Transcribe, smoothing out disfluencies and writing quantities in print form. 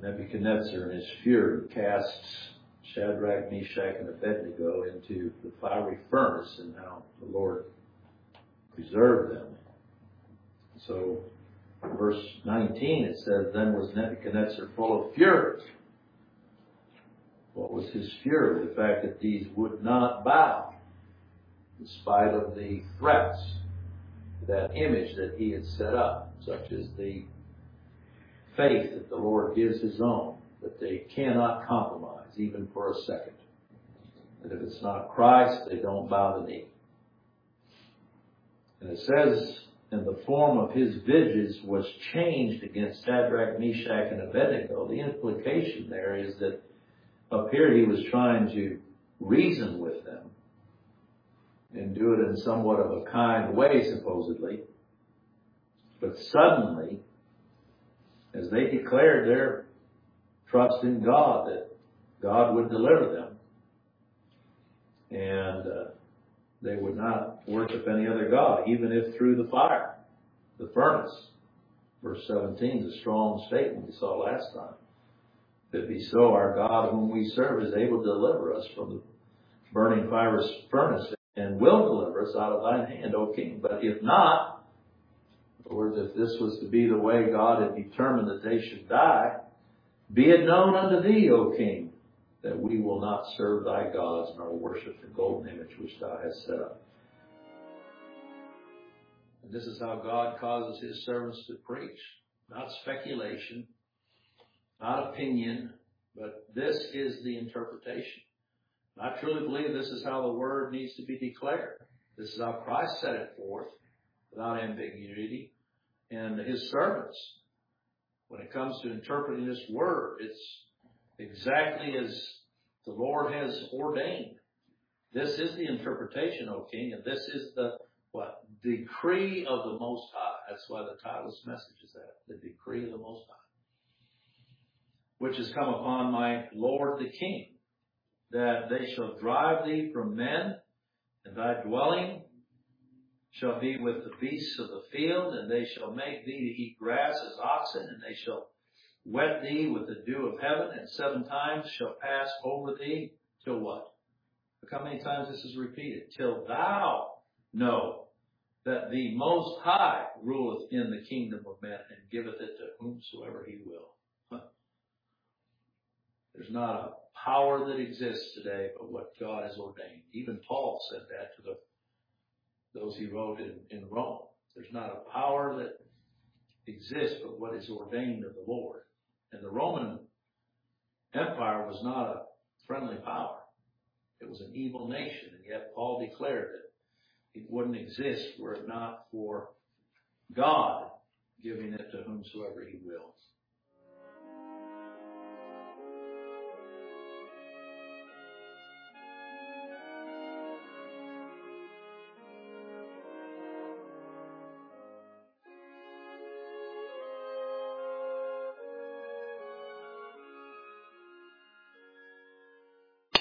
Nebuchadnezzar in his fury casts Shadrach, Meshach, and Abednego into the fiery furnace, and how the Lord preserved them. So, verse 19, it says, "Then was Nebuchadnezzar full of fury." What was his fury? The fact that these would not bow, in spite of the threats, that image that he had set up, such as the faith that the Lord gives his own, that they cannot compromise, even for a second. That if it's not Christ, they don't bow the knee. And it says, "And the form of his visage was changed against Shadrach, Meshach, and Abednego." The implication there is that up here he was trying to reason with them and do it in somewhat of a kind way, supposedly. But suddenly, as they declared their trust in God, that God would deliver them, and they would not worship any other God, even if through the fire, the furnace. Verse 17 is a strong statement we saw last time. "If it be so, our God whom we serve is able to deliver us from the burning fiery furnace, and will deliver us out of thine hand, O king. But if not," in other words, if this was to be the way God had determined that they should die, "be it known unto thee, O king, that we will not serve thy gods, nor worship the golden image which thou hast set up." And this is how God causes his servants to preach. Not speculation, not opinion, but this is the interpretation. I truly believe this is how the Word needs to be declared. This is how Christ set it forth, without ambiguity. And his servants, when it comes to interpreting this Word, it's exactly as the Lord has ordained. This is the interpretation, O King, and this is the, decree of the Most High. That's why the title of this message is that, the decree of the Most High, which has come upon my Lord the King, that they shall drive thee from men, and thy dwelling shall be with the beasts of the field, and they shall make thee to eat grass as oxen, and they shall wet thee with the dew of heaven, and 7 times shall pass over thee, till what? Look how many times this is repeated. "Till thou know that the Most High ruleth in the kingdom of men, and giveth it to whomsoever he will." There's not a power that exists today but what God has ordained. Even Paul said that to those he wrote in Rome. There's not a power that exists but what is ordained of the Lord. And the Roman Empire was not a friendly power. It was an evil nation, and yet Paul declared that it wouldn't exist were it not for God giving it to whomsoever he will.